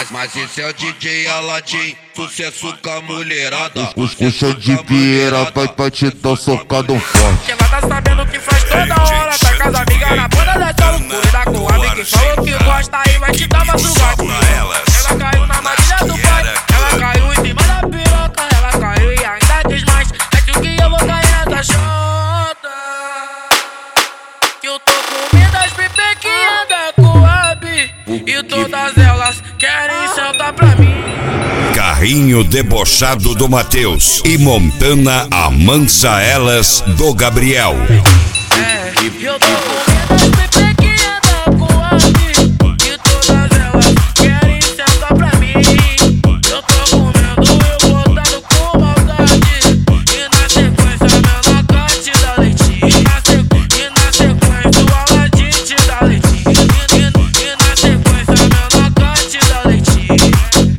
Mas esse é o DJ Aladim, sucesso com a mulherada. Os chão de Vieira vai te dar um socadão forte. Ela tá sabendo que faz toda hora, tá com as amigas na banda dessa loucura. Da com a amiga que falou que gosta e vai te dar madrugada. Ela caiu na matilha do pai, ela caiu em cima da piroca. Ela caiu e ainda diz mais, acho que eu vou cair nessa chota. Que eu tô comendo as pipequinhas da Coab e todas elas querem sentar pra mim. Carrinho debochado do Matheus e Montana amansa elas do Gabriel. Eu tô comendo as pipequinhas da Coab e todas elas querem sentar pra mim. Eu tô comendo, eu botando com maldade e na sequência meu nocate da leitinho. E na sequência o Aladim te dá leitinho. E na sequência meu nocate da leitinho.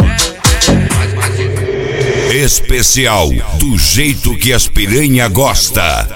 Especial, do jeito que as piranha gosta.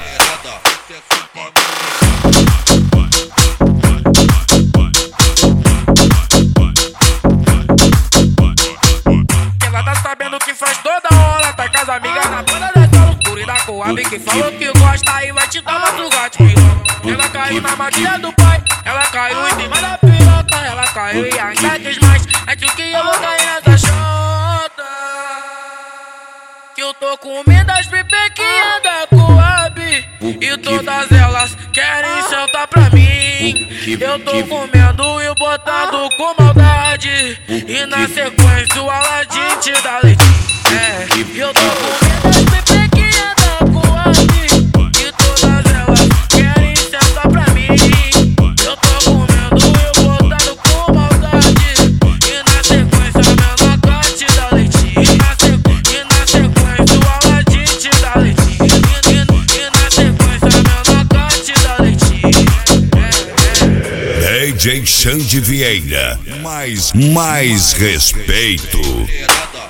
Ela tá sabendo que faz toda hora, tá com as amigas na banda dessa loucura. E da Coab que falou que gosta e vai te dar madrugada. Ela caiu na matilha do pai, ela caiu em cima da piroca. Ela caiu e ainda diz mais, acho que eu vou cair nessa chota. Que eu tô comendo as pipequinhas da Coab e todas elas querem sentar pra mim. Eu tô comendo e botando com maldade e na sequência o Aladim te dá leitinho. Eu tô comendo as pipequinhas da Coab e todas elas querem sentar pra mim. Eu tô comendo e botando com maldade e na sequência meu nocate dá leitinho. E na sequência o Aladim te dá leitinho. E na sequência meu nocate dá leitinho. DJ Xande Vieira, mais respeito.